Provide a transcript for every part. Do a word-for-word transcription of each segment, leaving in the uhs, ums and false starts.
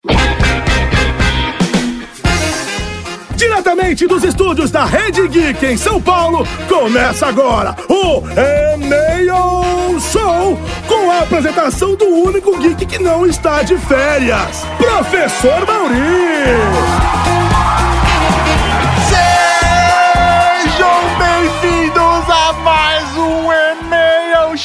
Diretamente dos estúdios da Rede Geek em São Paulo, começa agora o E-Mail Show, com a apresentação do único geek que não está de férias, Professor Mauri. Sejam bem-vindos a mais um E-Mail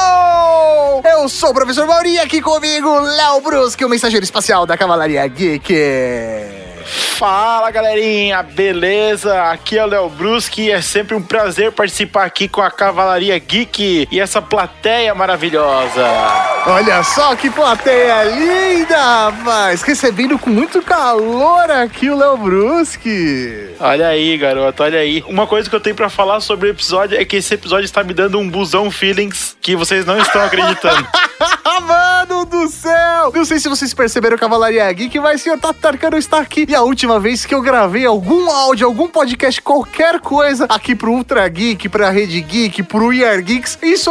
Show! Eu sou o Professor Mauri e aqui comigo, Léo Bruschi, o mensageiro espacial da Cavalaria Geek. Fala, galerinha, beleza? Aqui é o Léo Bruschi e é sempre um prazer participar aqui com a Cavalaria Geek e essa plateia maravilhosa. Olha só que plateia linda, mas recebendo com muito calor aqui o Léo Bruschi. Olha aí, garoto, olha aí. Uma coisa que eu tenho pra falar sobre o episódio é que esse episódio está me dando um busão feelings que vocês não estão acreditando. Mano do céu! Não sei se vocês perceberam, Cavalaria Geek, mas o senhor Tato Tarcano está aqui. E a última vez que eu gravei algum áudio, algum podcast, qualquer coisa, aqui pro Ultra Geek, pra Rede Geek, pro We Are Geeks, isso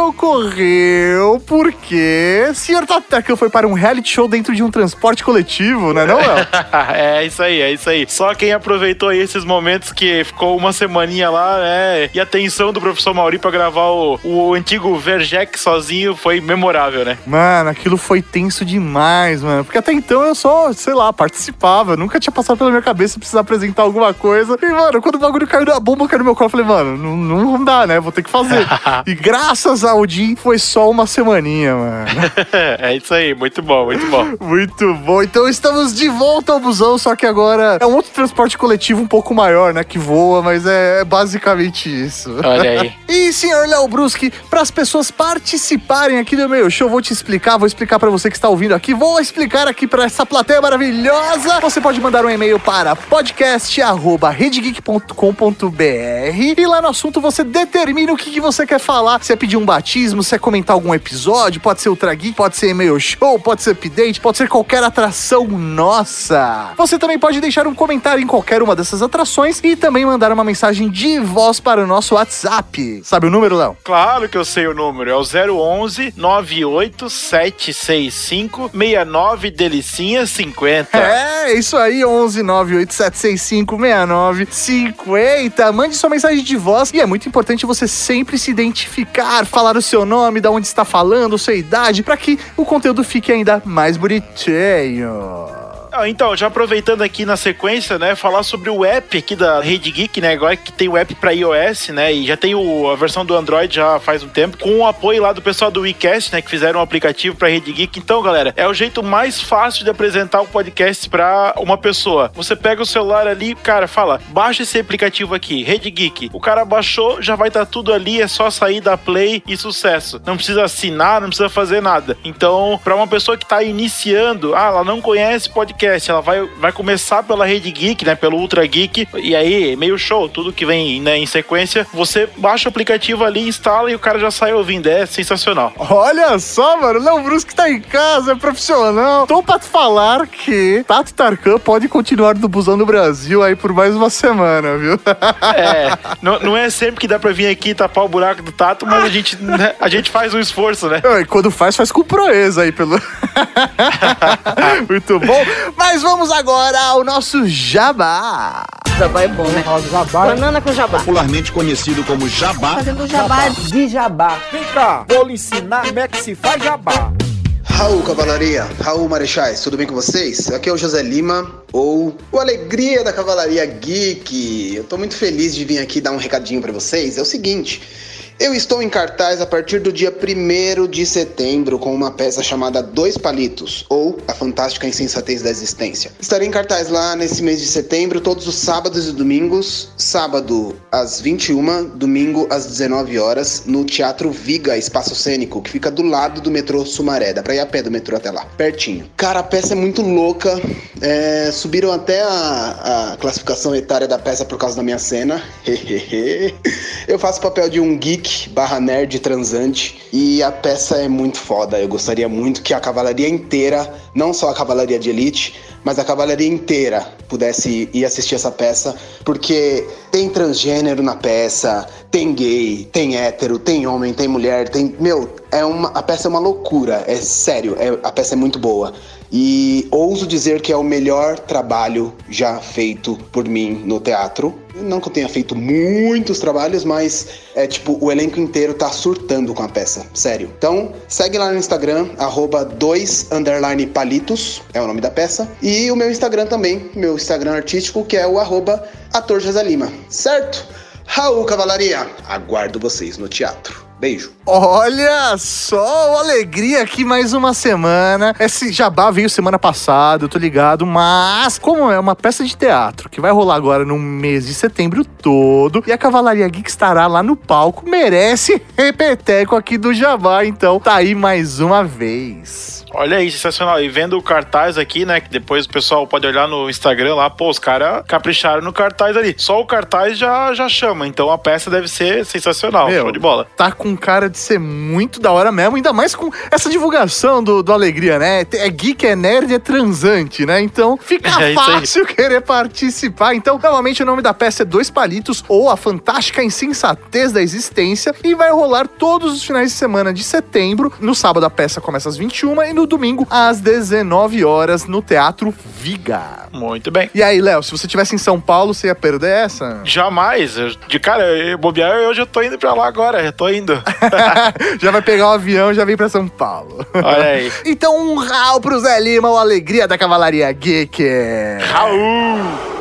ocorreu porque o senhor Tato Tarcano foi para um reality show dentro de um transporte coletivo, né não, Léo? É isso aí, é isso aí. Só quem aproveitou aí esses momentos que ficou uma semaninha lá, né, e a atenção do professor Mauri pra gravar o, o antigo Verjec sozinho foi memorável, né? Mano, aquilo foi tenso demais, mano. Porque até então eu só, sei lá, participava. Nunca tinha passado pela minha cabeça precisar apresentar alguma coisa. E, mano, quando o bagulho caiu na bomba, caiu no meu colo, eu falei, mano, não, não dá, né? Vou ter que fazer. E graças ao Jim, foi só uma semaninha, mano. É isso aí, muito bom, muito bom. Muito bom. Então estamos de volta ao busão, só que agora é um outro transporte coletivo um pouco maior, né? Que voa, mas é basicamente isso. Olha aí. E, senhor Léo Bruschi, para as pessoas participarem aqui do meu show, vou te explicar, vou explicar para você que está ouvindo aqui, vou explicar aqui para essa plateia maravilhosa. Você pode mandar um e-mail para podcast arroba redegeek ponto com ponto b r e lá no assunto você determina o que, que você quer falar. Se é pedir um batismo, se é comentar algum episódio, pode ser Ultra Geek, pode ser e-mail show, pode ser update, pode ser qualquer atração nossa. Você também pode deixar um comentário em qualquer uma dessas atrações e também mandar uma mensagem de voz para o nosso WhatsApp. Sabe o número, Léo? Claro que eu sei o número, é o zero onze nove oito sete seis cinco seis nove delicinha cinquenta. É, isso aí, onze nove oito sete seis cinco seis nove cinquenta. Mande sua mensagem de voz e é muito importante você sempre se identificar, falar o seu nome, de onde está falando, sua idade, para que o conteúdo fique ainda mais bonitinho. Então, já aproveitando aqui na sequência, né, falar sobre o app aqui da Rede Geek, né, agora que tem o app para iOS, né, e já tem o, a versão do Android já faz um tempo, com o apoio lá do pessoal do WeCast, né, que fizeram um aplicativo para Rede Geek. Então, galera, é o jeito mais fácil de apresentar o podcast para uma pessoa. Você pega o celular ali, cara, fala, baixa esse aplicativo aqui, Rede Geek. O cara baixou, já vai estar tá tudo ali, é só sair da Play e sucesso. Não precisa assinar, não precisa fazer nada. Então, para uma pessoa que tá iniciando, ah, ela não conhece podcast, ela vai, vai começar pela Rede Geek, né, pelo Ultra Geek, e aí, meio show, tudo que vem, né, em sequência, você baixa o aplicativo ali, instala e o cara já sai ouvindo, é sensacional. Olha só, mano, o Léo Bruschi tá em casa, é profissional. Tô pra te falar que Tato Tarkan pode continuar do busão do Brasil aí por mais uma semana, viu? É, não, não é sempre que dá pra vir aqui tapar o buraco do Tato, mas a gente, né, a gente faz um esforço, né? E quando faz, faz com proeza aí, pelo... Muito bom. Mas vamos agora ao nosso jabá. Jabá é bom, né? Jabá. Banana com jabá. Popularmente conhecido como jabá. Fazendo jabá de jabá. Vem cá, vou lhe ensinar como é que se faz jabá. Raul Cavalaria, Raul Marechais, tudo bem com vocês? Aqui é o José Lima, ou o Alegria da Cavalaria Geek. Eu tô muito feliz de vir aqui dar um recadinho pra vocês. É o seguinte... Eu estou em cartaz a partir do dia primeiro de setembro com uma peça chamada Dois Palitos, ou A Fantástica Insensatez da Existência. Estarei em cartaz lá nesse mês de setembro, todos os sábados e domingos. Sábado às vinte e uma, domingo às dezenove horas, no Teatro Viga, Espaço Cênico, que fica do lado do metrô Sumaré. Dá pra ir a pé do metrô até lá, pertinho. Cara, a peça é muito louca. É, subiram até a, a classificação etária da peça por causa da minha cena. Eu faço o papel de um geek barra nerd transante e a peça é muito foda. Eu gostaria muito que a cavalaria inteira, não só a cavalaria de elite, mas a cavalaria inteira pudesse ir assistir essa peça, porque Tem transgênero na peça, tem gay, tem hétero, tem homem, tem mulher, tem... Meu, é uma, a peça é uma loucura, é sério, é, a peça é muito boa. E ouso dizer que é o melhor trabalho já feito por mim no teatro. Não que eu tenha feito muitos trabalhos, mas é tipo, o elenco inteiro tá surtando com a peça, sério. Então, segue lá no Instagram, arroba dois underline palitos, é o nome da peça. E o meu Instagram também, meu Instagram artístico, que é o arroba ator José Lima, certo? Raul Cavalaria, aguardo vocês no teatro. Beijo. Olha só, alegria aqui mais uma semana. Esse jabá veio semana passada, eu tô ligado, mas como é uma peça de teatro que vai rolar agora no mês de setembro todo, e a Cavalaria Geek estará lá no palco, merece repeteco aqui do jabá, então tá aí mais uma vez. Olha aí, sensacional. E vendo o cartaz aqui, né, que depois o pessoal pode olhar no Instagram lá, pô, os caras capricharam no cartaz ali. Só o cartaz já, já chama, então a peça deve ser sensacional. Meu, show de bola. Tá com cara de ser muito da hora mesmo, ainda mais com essa divulgação do, do Alegria, né? É geek, é nerd, é transante, né? Então fica é fácil querer participar. Então, novamente, o nome da peça é Dois Palitos, ou A Fantástica Insensatez da Existência, e vai rolar todos os finais de semana de setembro. No sábado a peça começa às vinte e uma e no domingo às dezenove horas no Teatro Viga. Muito bem. E aí, Léo, se você estivesse em São Paulo, você ia perder essa? Jamais. Eu, de cara, eu, bobear, eu já tô indo pra lá agora, já tô indo. Já vai pegar o um avião, já vem pra São Paulo. Olha aí. Então, um Raul pro Zé Lima, o Alegria da Cavalaria Geek. Raul!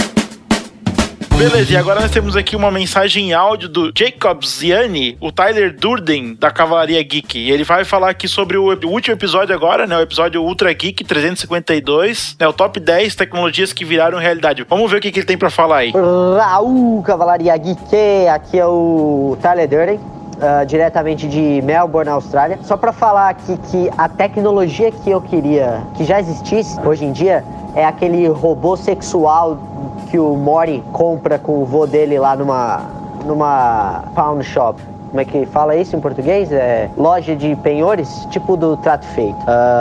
Beleza, e agora nós temos aqui uma mensagem em áudio do Jacob Ziani, o Tyler Durden, da Cavalaria Geek. E ele vai falar aqui sobre o último episódio agora, né? O episódio Ultra Geek trezentos e cinquenta e dois, né? O top dez tecnologias que viraram realidade. Vamos ver o que, que ele tem pra falar aí. Raul, Cavalaria Geek, aqui é o Tyler Durden. Uh, diretamente de Melbourne, Austrália. Só para falar aqui que a tecnologia que eu queria que já existisse hoje em dia é aquele robô sexual que o Mori compra com o vô dele lá numa, numa pawn shop. Como é que fala isso em português? É loja de penhores, tipo do Trato Feito.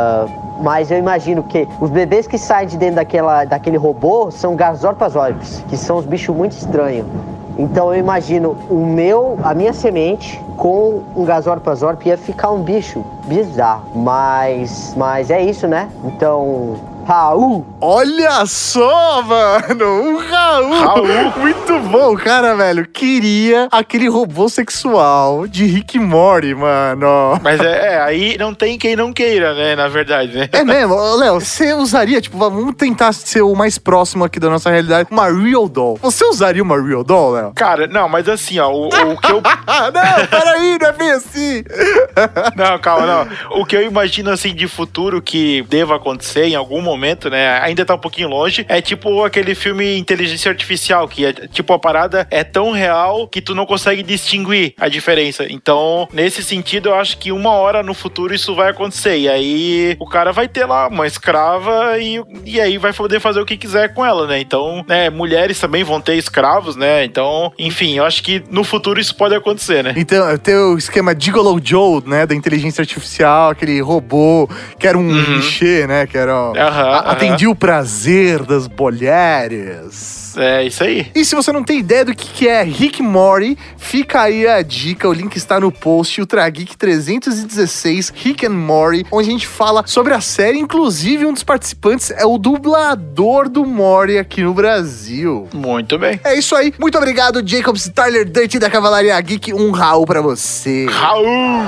Uh, mas eu imagino que os bebês que saem de dentro daquela, daquele robô são Gazorpazorps, que são os bichos muito estranhos. Então eu imagino o meu, a minha semente com um Gazorpazorp ia ficar um bicho bizarro. Mas, mas é isso, né? Então, Raul. Olha só, mano, o Raul. Raul. Muito bom, cara, velho. Queria aquele robô sexual de Rick e Morty, mano. Mas é, é, aí não tem quem não queira, né, na verdade, né? É mesmo, Léo, você usaria, tipo, vamos tentar ser o mais próximo aqui da nossa realidade, uma Real Doll. Você usaria uma Real Doll, Léo? Cara, não, mas assim, ó, o, o que eu... Não, peraí, não é bem assim. Não, calma, não. O que eu imagino, assim, de futuro que deva acontecer em algum momento, né, ainda tá um pouquinho longe, é tipo aquele filme Inteligência Artificial, que é, tipo, a parada é tão real que tu não consegue distinguir a diferença. Então, nesse sentido, eu acho que uma hora no futuro isso vai acontecer. E aí, o cara vai ter lá uma escrava e, e aí vai poder fazer o que quiser com ela, né? Então, né, mulheres também vão ter escravos, né? Então, enfim, eu acho que no futuro isso pode acontecer, né? Então, tem o esquema Gigolo Joe, né, da inteligência artificial, aquele robô que era um uhum. clichê, né, que era... Ó, uhum, atendia uhum. o prazer das mulheres. É, isso aí. E se você não tem ideia do que, que é Rick Morty, fica aí a dica, o link está no post, Ultra Geek trezentos e dezesseis, Rick and Morty, onde a gente fala sobre a série, inclusive um dos participantes é o dublador do Morty aqui no Brasil. Muito bem. É isso aí, muito obrigado, Jacobs, Tyler Dirty da Cavalaria Geek, um Raul pra você. Raul!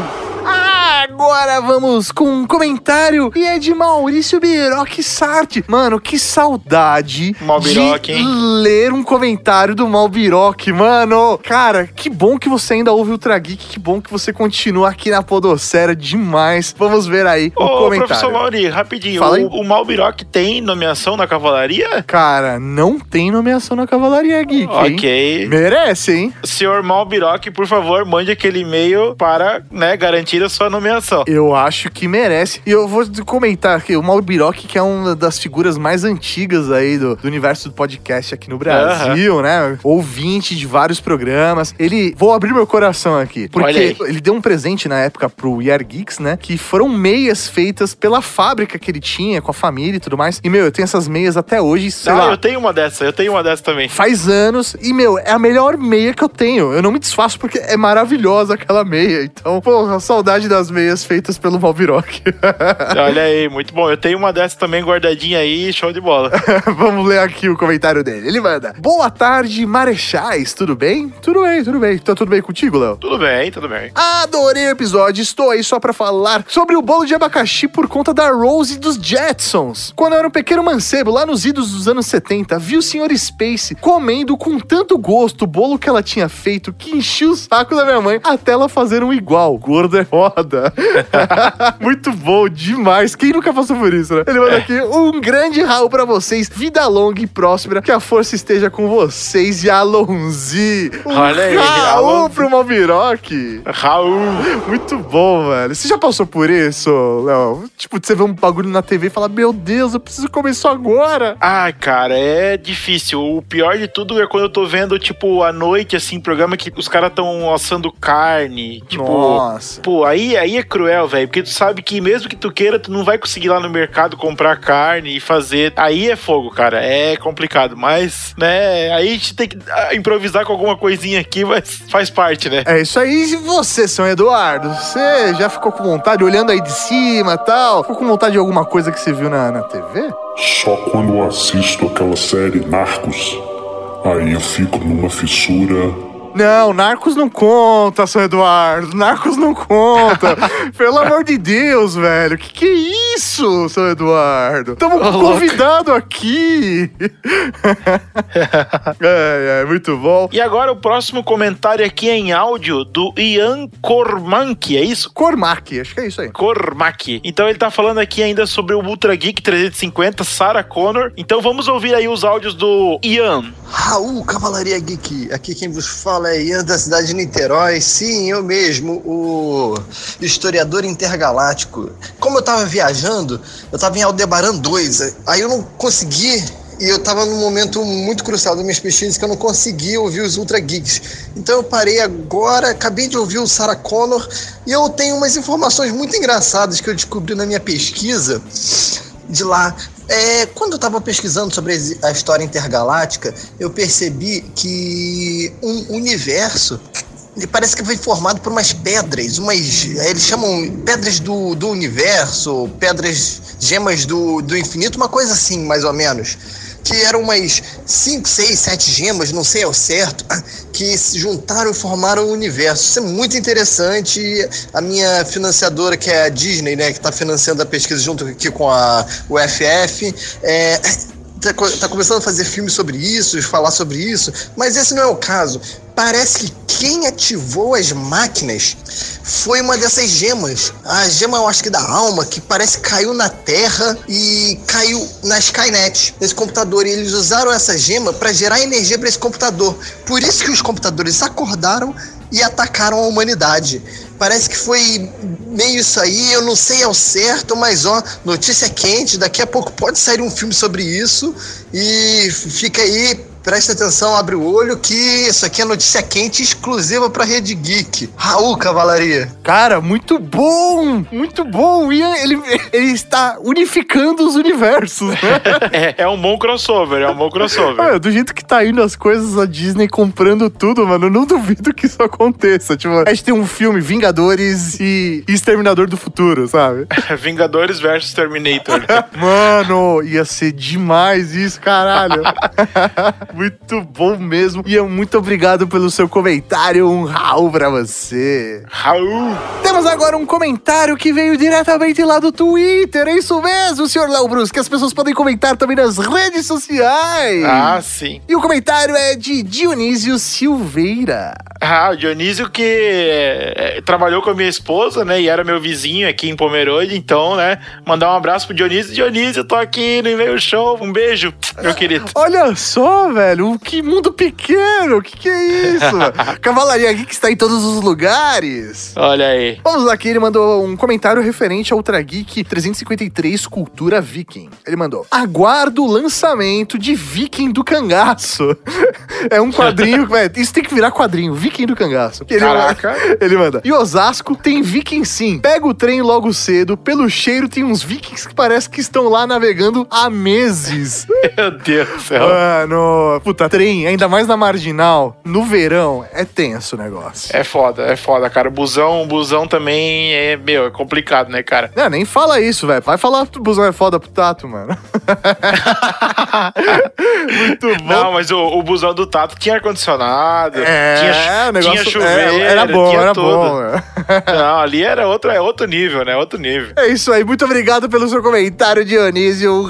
Agora vamos com um comentário e é de Maurício Biroc Sarti. Mano, que saudade Malbiroc, de hein? ler um comentário do Malbiroc, mano. Cara, que bom que você ainda ouve o Ultra Geek, que bom que você continua aqui na podosfera demais. Vamos ver aí o Ô, comentário. Professor Mauri, rapidinho, Fala aí. o, o Malbiroc tem nomeação na Cavalaria? Cara, não tem nomeação na Cavalaria Geek, hein? Ok. Merece, hein? Senhor Malbiroc, por favor, mande aquele e-mail para, né, garantir a sua nomeação. Eu acho que merece. E eu vou comentar aqui, o Malbiroc, que é uma das figuras mais antigas aí do, do universo do podcast aqui aqui no Brasil, uhum. né? Ouvinte de vários programas. Ele... Vou abrir meu coração aqui. Porque ele deu um presente na época pro We Are Geeks, né? Que foram meias feitas pela fábrica que ele tinha, com a família e tudo mais. E, meu, eu tenho essas meias até hoje, sei ah, lá. eu tenho uma dessa. Eu tenho uma dessa também. Faz anos. E, meu, é a melhor meia que eu tenho. Eu não me desfaço porque é maravilhosa aquela meia. Então, porra, saudade das meias feitas pelo Valviroc. Olha aí, muito bom. Eu tenho uma dessa também guardadinha aí, show de bola. Vamos ler aqui o comentário dele. Ele manda: boa tarde, Marechais. Tudo bem? Tudo bem, tudo bem. Tá tudo bem contigo, Léo? Tudo bem, tudo bem. Adorei o episódio. Estou aí só pra falar sobre o bolo de abacaxi por conta da Rose dos Jetsons. Quando eu era um pequeno mancebo, lá nos idos dos anos setenta, vi o senhor Space comendo com tanto gosto o bolo que ela tinha feito que enchi o saco da minha mãe até ela fazer um igual. Gordo é roda. Muito bom, demais. Quem nunca passou por isso, né? Ele manda aqui: um grande Raul pra vocês. Vida longa e próspera. Que a força esteja com vocês. E Alonzi. Um Olha aí, Raul Alonzi. pro Malviroc. Raul. Muito bom, velho. Você já passou por isso, Léo? Tipo, você vê um bagulho na T V e fala: meu Deus, eu preciso comer isso agora. Ah, cara, é difícil. O pior de tudo é quando eu tô vendo, tipo, à noite, assim, programa que os caras tão assando carne. Tipo, nossa. Pô, aí, aí é cruel, velho. Porque tu sabe que mesmo que tu queira, tu não vai conseguir lá no mercado comprar carne e fazer. Aí é fogo, cara. É complicado. Mas, né, aí a gente tem que improvisar com alguma coisinha aqui, mas faz parte, né? É isso aí. E você, São Eduardo? Você já ficou com vontade, olhando aí de cima e tal? Ficou com vontade de alguma coisa que você viu na, na T V? Só quando eu assisto aquela série Narcos, aí eu fico numa fissura. Não, Narcos não conta, São Eduardo. Narcos não conta. Pelo amor de Deus, velho. Que que é isso, São Eduardo? Tamo com um convidado aqui. é, é, muito bom. E agora o próximo comentário aqui é em áudio do Ian Cormack, é isso? Cormack, acho que é isso aí. Cormack. Então ele tá falando aqui ainda sobre o Ultra Geek trezentos e cinquenta, Sarah Connor. Então vamos ouvir aí os áudios do Ian. Raul, Cavalaria Geek. Aqui quem vos fala é Ian da cidade de Niterói. Sim, eu mesmo, o historiador intergaláctico. Como eu tava viajando, eu tava em Aldebaran dois, aí eu não consegui, e eu tava num momento muito crucial das minhas pesquisas que eu não consegui ouvir os Ultra Geeks. Então eu parei agora, acabei de ouvir o Sarah Connor, e eu tenho umas informações muito engraçadas que eu descobri na minha pesquisa de lá. É, quando eu estava pesquisando sobre a história intergaláctica, eu percebi que um universo, ele parece que foi formado por umas pedras, umas, eles chamam pedras do, do universo, pedras, gemas do, do infinito, uma coisa assim, mais ou menos. Que eram umas cinco, seis, sete gemas, não sei ao certo, que se juntaram e formaram o universo. Isso é muito interessante. A minha financiadora, que é a Disney, né, que está financiando a pesquisa junto aqui com a U F F, é, tá, tá começando a fazer filmes sobre isso, falar sobre isso, mas esse não é o caso. Parece que quem ativou as máquinas foi uma dessas gemas. A gema, eu acho que da alma, que parece que caiu na Terra e caiu na Skynet, nesse computador. E eles usaram essa gema para gerar energia para esse computador. Por isso que os computadores acordaram e atacaram a humanidade. Parece que foi meio isso aí, eu não sei ao certo, mas ó, notícia quente, daqui a pouco pode sair um filme sobre isso. E fica aí, presta atenção, abre o olho, que isso aqui é notícia quente exclusiva pra Rede Geek. Raul, Cavalaria. Cara, muito bom! Muito bom! O Ian, ele, ele está unificando os universos, né? é, é um bom crossover, é um bom crossover. É, do jeito que tá indo as coisas, a Disney comprando tudo, mano, eu não duvido que isso aconteça. Tipo, a gente tem um filme, Vingadores e Exterminador do Futuro, sabe? Vingadores versus Terminator. Mano, ia ser demais isso, caralho. Muito bom mesmo. E muito obrigado pelo seu comentário. Um Raul pra você. Raul. Temos agora um comentário que veio diretamente lá do Twitter. É isso mesmo, senhor Léo Brusque. As pessoas podem comentar também nas redes sociais. Ah, sim. E o comentário é de Dionísio Silveira. Ah, o Dionísio que é, é, trabalhou com a minha esposa, né? E era meu vizinho aqui em Pomerode. Então, né? Mandar um abraço pro Dionísio. Dionísio, eu tô aqui no e-mail show. Um beijo, meu querido. Olha só, velho. velho. Que mundo pequeno. Que que é isso? Cavalaria Geek está em todos os lugares. Olha aí. Vamos lá, que ele mandou um comentário referente ao Ultra Geek trezentos e cinquenta e três Cultura Viking. Ele mandou: aguardo o lançamento de Viking do Cangaço. É um quadrinho, velho. Isso tem que virar quadrinho. Viking do Cangaço. Ele Caraca. Manda, ele manda. E Osasco tem Viking sim. Pega o trem logo cedo. Pelo cheiro tem uns Vikings que parece que estão lá navegando há meses. Meu Deus do céu. Mano, puta, trem, ainda mais na Marginal, no verão, é tenso o negócio. É foda, é foda, cara. Busão, busão também é, meu, é complicado, né, cara? Não, nem fala isso, velho. Vai falar que o busão é foda pro Tato, mano. Muito bom. Não, mas o, o busão do Tato tinha ar-condicionado, é, tinha, o negócio, tinha chuveiro, é, era bom, tinha era tudo. bom. Mano. Não, ali era outro, é outro nível, né? Outro nível. É isso aí, muito obrigado pelo seu comentário, Dionísio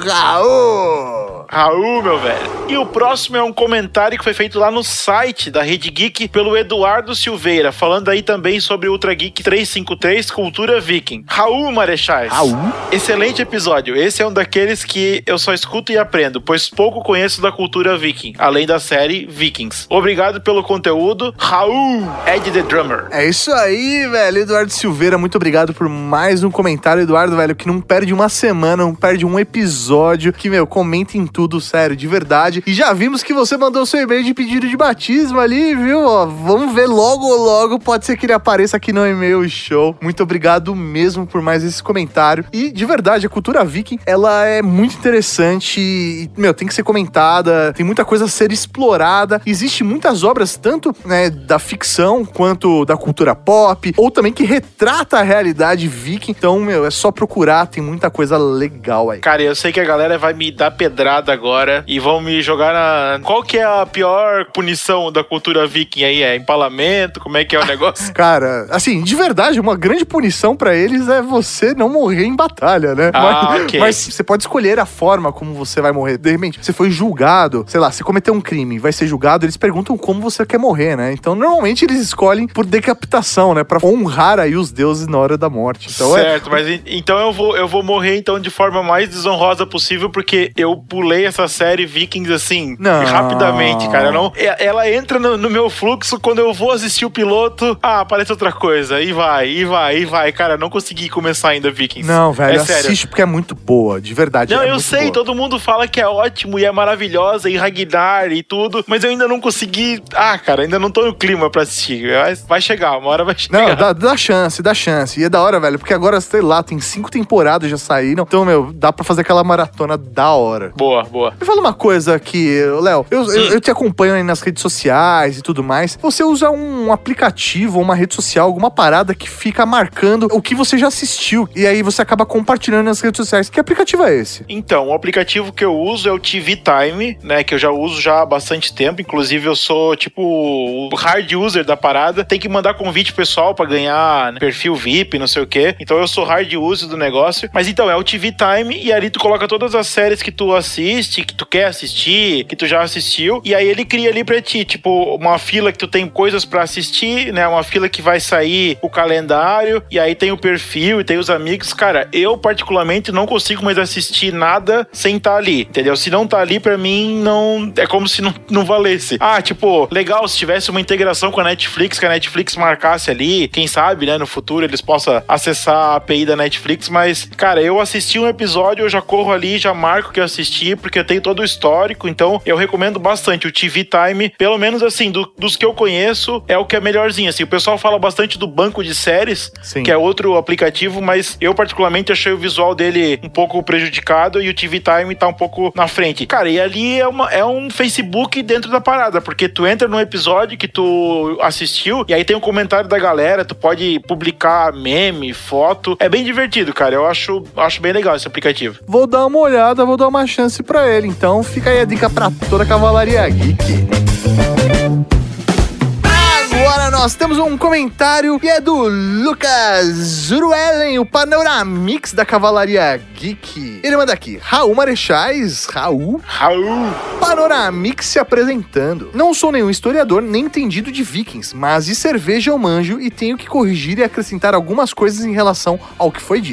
Raul. Raul, meu velho. E o próximo é um comentário que foi feito lá no site da Rede Geek pelo Eduardo Silveira, falando aí também sobre o Ultra Geek trezentos e cinquenta e três Cultura Viking. Raul Marechais. Raul? Excelente episódio. Esse é um daqueles que eu só escuto e aprendo, pois pouco conheço da cultura viking, além da série Vikings. Obrigado pelo conteúdo. Raul, Ed the Drummer. É isso aí, velho. Eduardo Silveira, muito obrigado por mais um comentário. Eduardo, velho, que não perde uma semana, não perde um episódio, que, meu, comenta em tudo, sério, de verdade. E já vimos que você mandou seu e-mail de pedido de batismo ali, viu? Ó, vamos ver logo, logo. Pode ser que ele apareça aqui no e-mail show. Muito obrigado mesmo por mais esse comentário. E, de verdade, a cultura viking, ela é muito interessante e, meu, tem que ser comentada. Tem muita coisa a ser explorada. Existe muitas obras, tanto, né, da ficção quanto da cultura pop, ou também que retrata a realidade viking. Então, meu, é só procurar. Tem muita coisa legal aí. Cara, eu sei que a galera vai me dar pedrada agora e vão me jogar na... Qual que é a pior punição da cultura viking aí? É empalamento? Como é que é o negócio? Cara, assim, de verdade, uma grande punição pra eles é você não morrer em batalha, né? Ah, mas, ok. mas você pode escolher a forma como você vai morrer. De repente, você foi julgado, sei lá, você cometeu um crime, vai ser julgado, eles perguntam como você quer morrer, né? Então, normalmente, eles escolhem por decapitação, né? Pra honrar aí os deuses na hora da morte. Então, certo, é... mas então eu vou, eu vou morrer então de forma mais desonrosa possível, porque eu pulei essa série Vikings assim, não. rapidamente, cara. Não, ela entra no, no meu fluxo quando eu vou assistir o piloto, ah, aparece outra coisa, e vai, e vai, e vai. Cara, não consegui começar ainda Vikings. Não, velho, é assiste sério. porque é muito boa, de verdade. Não, é eu muito sei, boa. todo mundo fala que é ótimo e é maravilhosa, e Ragnar e tudo, mas eu ainda não consegui. Ah, cara, ainda não tô no clima pra assistir. Vai chegar, uma hora vai chegar. Não, dá, dá chance, dá chance. E é da hora, velho, porque agora, sei lá, tem cinco temporadas já saíram. Então, meu, dá pra fazer aquela maratona da hora. Boa, boa. Me fala uma coisa aqui, Léo. Eu, eu, eu te acompanho aí nas redes sociais e tudo mais. Você usa um aplicativo ou uma rede social, alguma parada que fica marcando o que você já assistiu. E aí você acaba compartilhando nas redes sociais. Que aplicativo é esse? Então, o aplicativo que eu uso é o T V Time, né? Que eu já uso já há bastante tempo. Inclusive, eu sou, tipo, o hard user da parada. Tem que mandar convite pessoal pra ganhar, né, perfil V I P, não sei o quê. Então, eu sou hard user do negócio. Mas, então, é o T V Time e ali tu coloca todas as séries que tu assiste, que tu quer assistir, que tu já assistiu. E aí, ele cria ali pra ti, tipo, uma fila que tu tem coisas pra assistir, né? Uma fila que vai sair o calendário. E aí, tem o perfil e tem os amigos. Cara, eu, particularmente, não consigo mais assistir nada sem estar ali, entendeu? Se não tá ali, pra mim, não... É como se não, não valesse. Ah, tipo, legal, se tivesse uma integração com a Netflix, que a Netflix marcasse ali, quem sabe, né, no futuro eles possam acessar a A P I da Netflix, mas, cara, eu assisti um episódio, eu já corro ali, já marco que eu assisti, porque eu tenho todo o histórico, então eu recomendo bastante o T V Time, pelo menos, assim, do, dos que eu conheço, é o que é melhorzinho, assim, o pessoal fala bastante do banco de séries, Sim. que é outro aplicativo, mas eu, particularmente, achei o visual dele um pouco prejudicado e o T V Time tá um pouco na frente. Cara, e ali é, uma, é um Facebook dentro da parada, porque tu entra num episódio que tu assistiu e aí tem um comentário da galera, tu pode publicar meme, foto. É bem divertido, cara. Eu acho, acho bem legal esse aplicativo. Vou dar uma olhada, vou dar uma chance pra ele. Então fica aí a dica pra toda a Cavalaria Geek. Agora nós temos um comentário que é do Lucas Zuruellen, o Panoramix da Cavalaria Geek. Ele manda aqui: Raul Marechais, Raul, Raul, Panoramix se apresentando. Não sou nenhum historiador nem entendido de Vikings, mas de cerveja eu manjo e tenho que corrigir e acrescentar algumas coisas em relação ao que foi dito. Vamos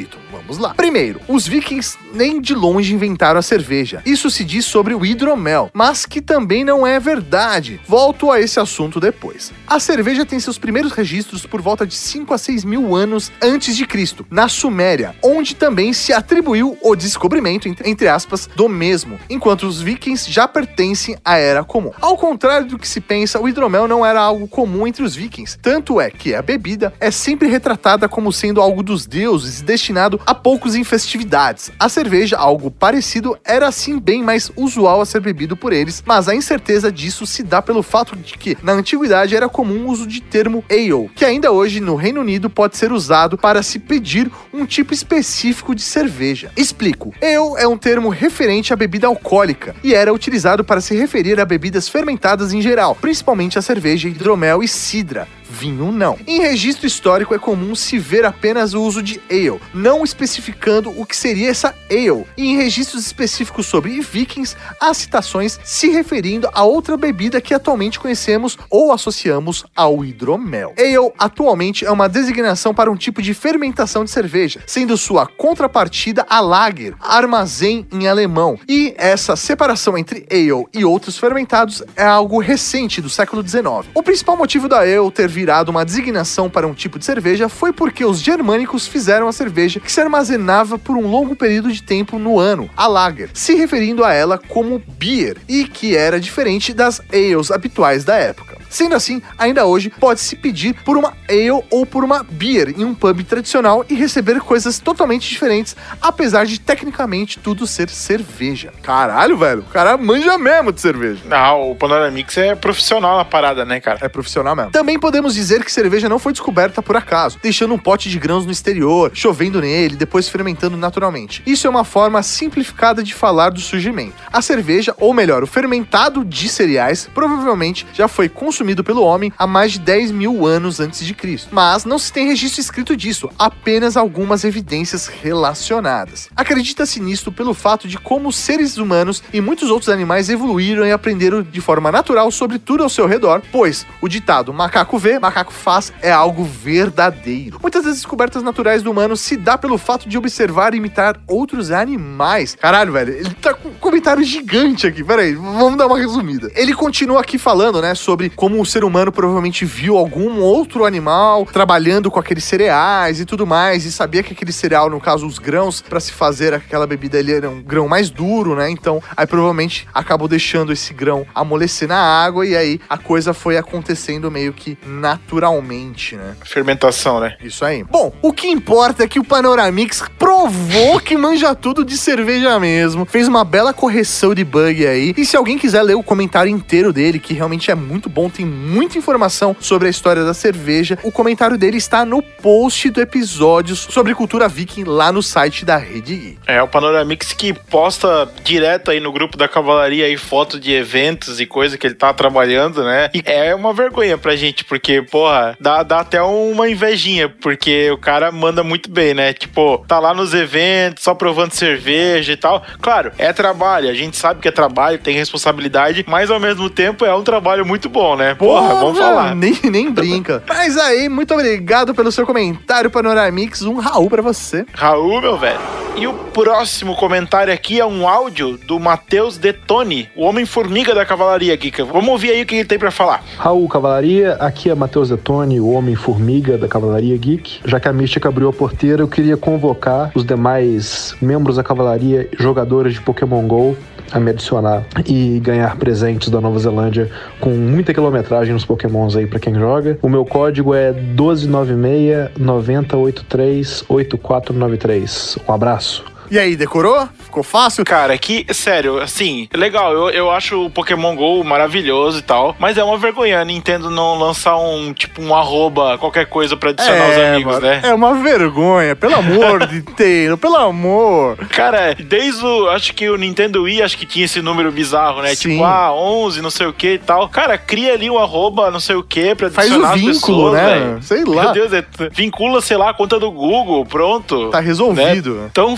Vamos lá. Primeiro, os vikings nem de longe inventaram a cerveja. Isso se diz sobre o hidromel, mas que também não é verdade. Volto a esse assunto depois. A cerveja tem seus primeiros registros por volta de cinco a seis mil anos antes de Cristo, na Suméria, onde também se atribuiu o descobrimento, entre aspas, do mesmo, enquanto os vikings já pertencem à Era Comum. Ao contrário do que se pensa, o hidromel não era algo comum entre os vikings, tanto é que a bebida é sempre retratada como sendo algo dos deuses e destinado a poucos em festividades. A cerveja, algo parecido, era assim bem mais usual a ser bebido por eles, mas a incerteza disso se dá pelo fato de que, na antiguidade, era comum o uso de termo ale, que ainda hoje no Reino Unido pode ser usado para se pedir um tipo específico de cerveja. Explico. Ale é um termo referente à bebida alcoólica e era utilizado para se referir a bebidas fermentadas em geral, principalmente a cerveja, hidromel e cidra. Vinho não. Em registro histórico é comum se ver apenas o uso de ale, não especificando o que seria essa ale. E em registros específicos sobre vikings, há citações se referindo a outra bebida que atualmente conhecemos ou associamos ao hidromel. Ale atualmente é uma designação para um tipo de fermentação de cerveja, sendo sua contrapartida a lager, armazém em alemão. E essa separação entre ale e outros fermentados é algo recente do século dezenove. O principal motivo da ale ter virado uma designação para um tipo de cerveja foi porque os germânicos fizeram a cerveja que se armazenava por um longo período de tempo no ano, a lager, se referindo a ela como beer, e que era diferente das ales habituais da época. Sendo assim, ainda hoje pode-se pedir por uma ale ou por uma beer em um pub tradicional e receber coisas totalmente diferentes, apesar de tecnicamente tudo ser cerveja. Caralho, velho, o cara manja mesmo de cerveja. Não, o Panoramix é profissional na parada, né, cara? É profissional mesmo. Também podemos dizer que cerveja não foi descoberta por acaso, deixando um pote de grãos no exterior, chovendo nele, depois fermentando naturalmente. Isso é uma forma simplificada de falar do surgimento. A cerveja, ou melhor, o fermentado de cereais, provavelmente já foi consumido pelo homem há mais de dez mil anos antes de Cristo. Mas não se tem registro escrito disso, apenas algumas evidências relacionadas. Acredita-se nisto pelo fato de como os seres humanos e muitos outros animais evoluíram e aprenderam de forma natural sobre tudo ao seu redor, pois o ditado macaco vê, macaco faz é algo verdadeiro. Muitas das descobertas naturais do humano se dá pelo fato de observar e imitar outros animais. Caralho, velho, ele tá com um comentário gigante aqui, peraí, vamos dar uma resumida. Ele continua aqui falando, né, sobre como o ser humano provavelmente viu algum outro animal trabalhando com aqueles cereais e tudo mais, e sabia que aquele cereal, no caso os grãos, para se fazer aquela bebida, ele era um grão mais duro, né, então aí provavelmente acabou deixando esse grão amolecer na água e aí a coisa foi acontecendo meio que naturalmente, né. Fermentação, né. Isso aí. Bom, o que importa é que o Panoramix provou que manja tudo de cerveja mesmo, fez uma bela correção de bug aí, e se alguém quiser ler o comentário inteiro dele, que realmente é muito bom, tem muita informação sobre a história da cerveja, o comentário dele está no post do episódio sobre cultura viking lá no site da Rede Geek. É, o Panoramix que posta direto aí no grupo da Cavalaria aí foto de eventos e coisa que ele tá trabalhando, né? E é uma vergonha pra gente, porque, porra, dá, dá até uma invejinha, porque o cara manda muito bem, né? Tipo, tá lá nos eventos, só provando cerveja e tal. Claro, é trabalho, a gente sabe que é trabalho, tem responsabilidade, mas ao mesmo tempo é um trabalho muito bom, né? Porra, Porra vamos falar. Nem, nem brinca. Mas aí, muito obrigado pelo seu comentário, Panoramix. Um Raul pra você. Raul, meu velho. E o próximo comentário aqui é um áudio do Matheus Detoni, o Homem-Formiga da Cavalaria Geek. Vamos ouvir aí o que ele tem pra falar. Raul, Cavalaria, aqui é Matheus Detoni, o Homem-Formiga da Cavalaria Geek. Já que a Mística abriu a porteira, eu queria convocar os demais membros da Cavalaria, jogadores de Pokémon GO, a me adicionar e ganhar presentes da Nova Zelândia com muita quilometragem nos Pokémons aí pra quem joga. O meu código é um dois nove seis, nove zero oito três, oito quatro nove três. Um abraço. E aí, decorou? Ficou fácil? Cara, que, sério, assim, legal, eu, eu acho o Pokémon GO maravilhoso e tal, mas é uma vergonha a Nintendo não lançar um, tipo, um arroba, qualquer coisa pra adicionar é, os amigos, mano, né? É uma vergonha, pelo amor de Deus, pelo amor. Cara, desde o, acho que o Nintendo Wii, acho que tinha esse número bizarro, né? Sim. Tipo, ah, onze, não sei o que e tal. Cara, cria ali um arroba, não sei o que, pra adicionar Faz o vínculo, pessoas, né? Véio. Sei lá. Meu Deus, é, vincula, sei lá, a conta do Google, pronto. Tá resolvido. Né? Tão fácil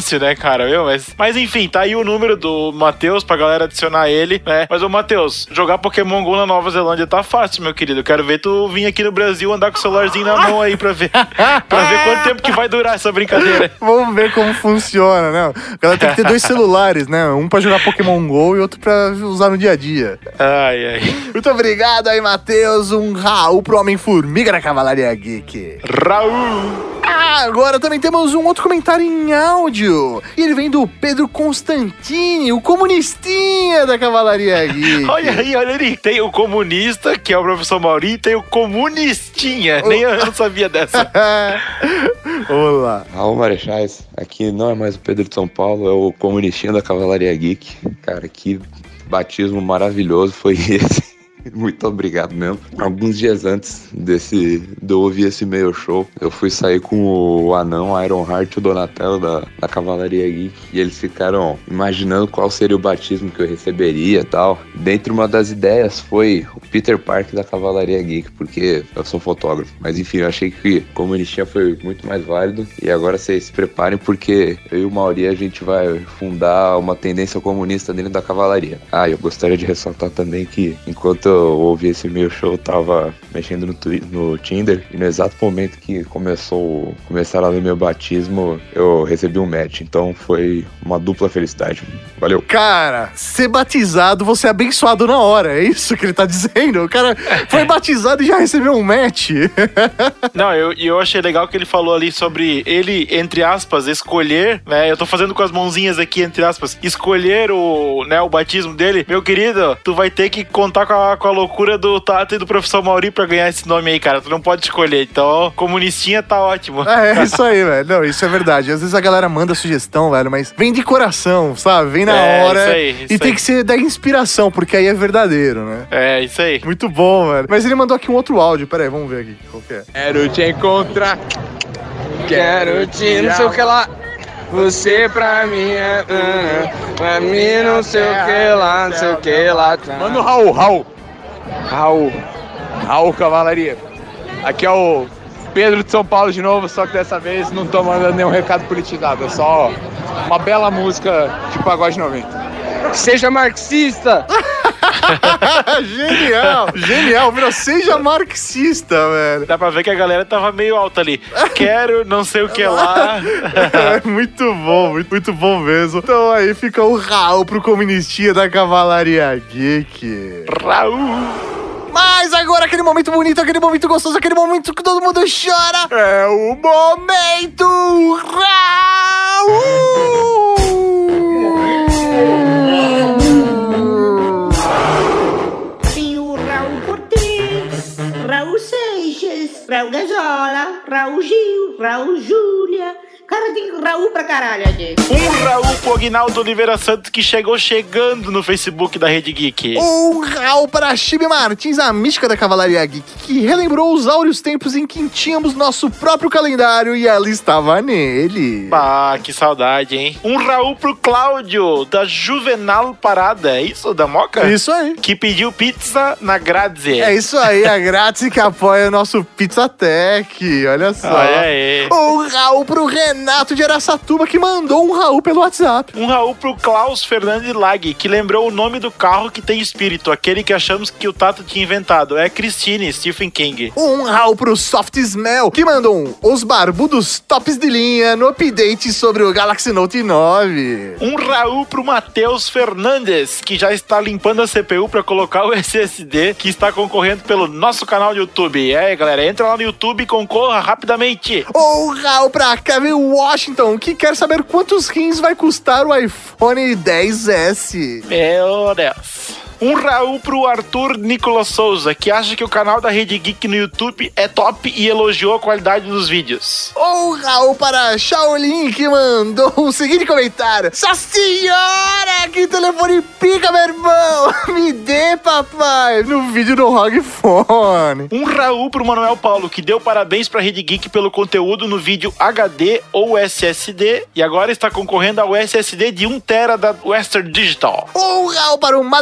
difícil, né, cara? Viu? Mas, mas enfim, tá aí o número do Matheus pra galera adicionar ele, né? Mas, ô Matheus, jogar Pokémon GO na Nova Zelândia tá fácil, meu querido. Eu quero ver tu vir aqui no Brasil andar com o celularzinho na mão aí pra ver. Pra ver quanto tempo que vai durar essa brincadeira. Vamos ver como funciona, né? A galera tem que ter dois celulares, né? Um pra jogar Pokémon GO e outro pra usar no dia a dia. Ai, ai. Muito obrigado aí, Matheus. Um Raul pro Homem-Formiga da Cavalaria Geek. Raul! Ah, agora também temos um outro comentário em áudio. E ele vem do Pedro Constantini, o comunistinha da Cavalaria Geek. Olha aí, olha ali. Tem o comunista, que é o professor Mauri, e tem o comunistinha. Nem eu não sabia dessa. Olá. Raul Marechais, aqui não é mais o Pedro de São Paulo, é o comunistinha da Cavalaria Geek. Cara, que batismo maravilhoso foi esse. Muito obrigado mesmo. Alguns dias antes desse, de eu ouvir esse e-mail show, eu fui sair com o Anão, Ironheart e o Donatello da, da Cavalaria Geek. E eles ficaram imaginando qual seria o batismo que eu receberia e tal. Dentre uma das ideias foi o Peter Parker da Cavalaria Geek, porque eu sou fotógrafo. Mas enfim, eu achei que o comunistinha foi muito mais válido. E agora vocês se preparem, porque eu e o Mauri, a gente vai fundar uma tendência comunista dentro da Cavalaria. Ah, eu gostaria de ressaltar também que enquanto eu ouvi esse meu show, eu tava mexendo no, twi- no Tinder, e no exato momento que começou começaram a ler meu batismo, eu recebi um match, então foi uma dupla felicidade. Valeu. Cara, ser batizado, você é abençoado na hora, é isso que ele tá dizendo? O cara foi batizado e já recebeu um match. Não, eu, eu achei legal que ele falou ali sobre ele, entre aspas, escolher, né, eu tô fazendo com as mãozinhas aqui, entre aspas, escolher o, né, o batismo dele. Meu querido, tu vai ter que contar com a, com a loucura do Tato e do professor Mauri pra ganhar esse nome aí, cara. Tu não pode escolher. Então, comunistinha tá ótimo. É, é isso aí, velho. Não, isso é verdade. Às vezes a galera manda sugestão, velho, mas vem de coração, sabe? Vem na É, hora. isso aí, isso e tem aí. que ser da inspiração, porque aí é verdadeiro, né? É, isso aí. Muito bom, velho. Mas ele mandou aqui um outro áudio. Pera aí, vamos ver aqui qual que é. Quero te encontrar, quero te não sei o que lá. Você pra mim é, uh, pra mim não sei o que lá, não sei o que lá. Manda o Raul, Raul. Raul. Raul Cavalaria. Aqui é o Pedro de São Paulo de novo, só que dessa vez não tô mandando nenhum recado politizado. É só uma bela música de pagode noventa. Seja marxista! Genial! Genial! Virou, seja marxista, velho. Dá pra ver que a galera tava meio alta ali. Quero não sei o que lá. É muito bom, muito, muito bom mesmo. Então aí fica o Raul pro comunistinha da Cavalaria Geek. Raul! Mas agora aquele momento bonito, aquele momento gostoso, aquele momento que todo mundo chora. É o momento Raul! Tem o Raul Cortez, Raul Seixas, Raul Gazola, Raul Gil, Raul Júlia. Cara, tem Raul pra caralho aqui. Um Raul pro Aguinaldo Oliveira Santos, que chegou chegando no Facebook da Rede Geek. Um Raul para Chibi Martins, a mística da Cavalaria Geek, que relembrou os áureos tempos em que tínhamos nosso próprio calendário e ela estava nele. Ah, que saudade, hein? Um Raul pro Cláudio, da Juvenal Parada, é isso? Da Moca? Isso aí. Que pediu pizza na Grazie. É isso aí, a Grazie que apoia o nosso Pizzatec, olha só. Olha aí. Um Raul pro Renato de Araçatuba, que mandou um Raul pelo WhatsApp. Um Raul pro Klaus Fernandes Lag, que lembrou o nome do carro que tem espírito, aquele que achamos que o Tato tinha inventado. É Christine, Stephen King. Um Raul pro Soft Smell, que mandou um Os Barbudos Tops de Linha no update sobre o Galaxy Note nove. Um Raul pro Matheus Fernandes, que já está limpando a C P U para colocar o S S D, que está concorrendo pelo nosso canal do YouTube. É, galera, entra lá no YouTube e concorra rapidamente. Um Raul pra Kevin Washington, que quer saber quantos rins vai custar o iPhone dez S. Meu Deus. Um Raul pro Arthur Nicolas Souza, que acha que o canal da Rede Geek no YouTube é top e elogiou a qualidade dos vídeos. Um Raul para Shaolin, que mandou o seguinte comentário: Nossa senhora, que telefone pica, meu irmão! Me dê, papai! No vídeo do R O G Phone. Um Raul pro Manuel Paulo, que deu parabéns pra Rede Geek pelo conteúdo no vídeo H D ou S S D e agora está concorrendo ao S S D de um tera da Western Digital. Um Raul para o Madruguedes,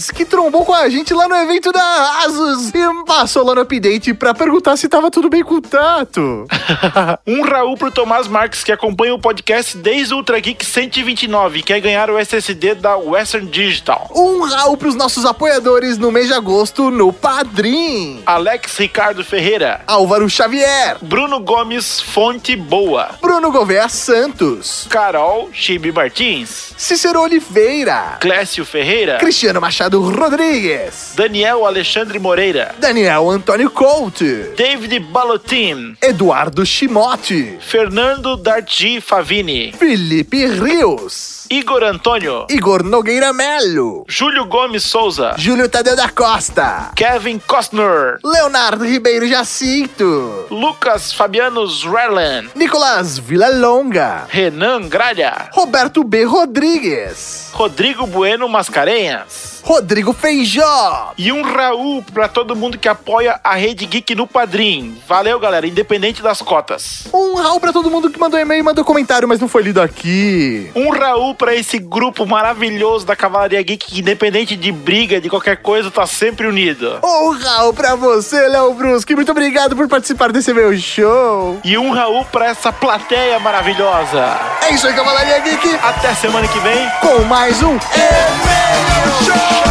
Nerds, que trombou com a gente lá no evento da Asus e passou lá no update pra perguntar se tava tudo bem com o Tato. Um Raul pro Tomás Marques, que acompanha o podcast desde o Ultra Geek cento e vinte e nove e quer ganhar o S S D da Western Digital. Um Raul pros nossos apoiadores no mês de agosto no Padrim. Alex Ricardo Ferreira, Álvaro Xavier, Bruno Gomes Fonte Boa, Bruno Gouveia Santos, Carol Chibi Martins, Cícero Oliveira, Clécio Ferreira, Cristiano Machado Rodrigues, Daniel Alexandre Moreira, Daniel Antônio Couto, David Balotin, Eduardo Chimote, Fernando Darty Favini, Felipe Rios, Igor Antônio, Igor Nogueira Melo, Júlio Gomes Souza, Júlio Tadeu da Costa, Kevin Costner, Leonardo Ribeiro Jacinto, Lucas Fabiano Zrellen, Nicolas Villalonga, Renan Gralha, Roberto B. Rodrigues, Rodrigo Bueno Mascarenhas, Rodrigo Feijó e um Raul pra todo mundo que apoia a Rede Geek no Padrim. Valeu, galera, independente das cotas. Um Raul pra todo mundo que mandou e-mail e mandou comentário, mas não foi lido aqui. Um Raul pra esse grupo maravilhoso da Cavalaria Geek, que independente de briga, de qualquer coisa, tá sempre unido. Um Raul pra você, Léo Bruschi, muito obrigado por participar desse meu show. E um Raul pra essa plateia maravilhosa. É isso aí, Cavalaria Geek. Até semana que vem com mais um E-mail Show.